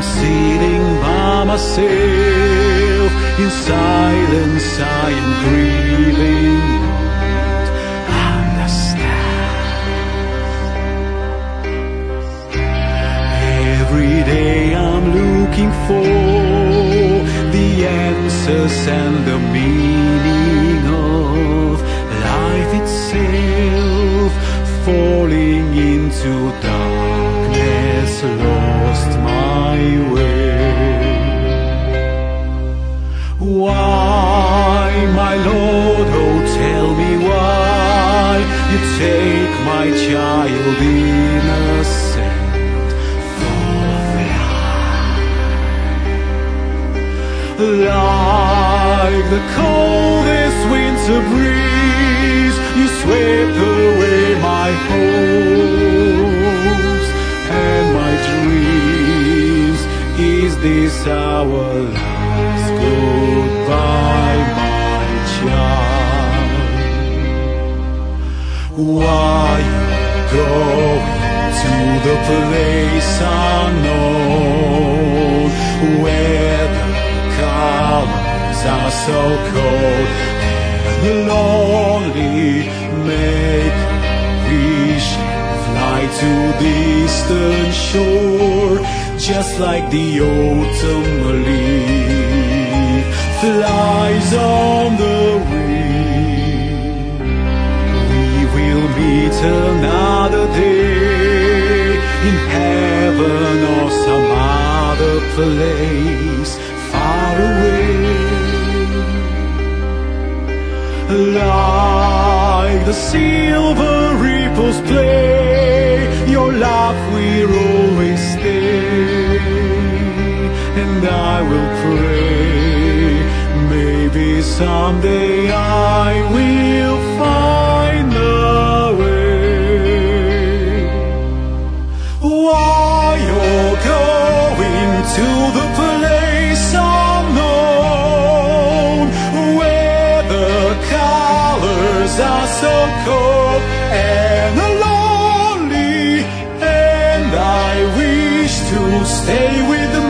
sitting by myself. In silence I am grieving, not understand. Every day I'm looking for the answers and the meaning of life itself. Falling into darkness, lost my way. Why, my Lord, oh tell me why you take my child innocent full of life. Like the coldest winter breeze, you swept away my hopes and my dreams. Is this our last goodbye, my child? Why you going to the place unknown, where the colors are so cold and lonely? Make a wish, fly to distant shore, just like the autumn leaf flies on the wind. We will meet another day in heaven or some other place far away. Like the silver ripples play, your love will always stay. And I will pray, maybe someday I will find a way. Why you're going to the place unknown, where the colors are so cold and lonely, and I wish to stay with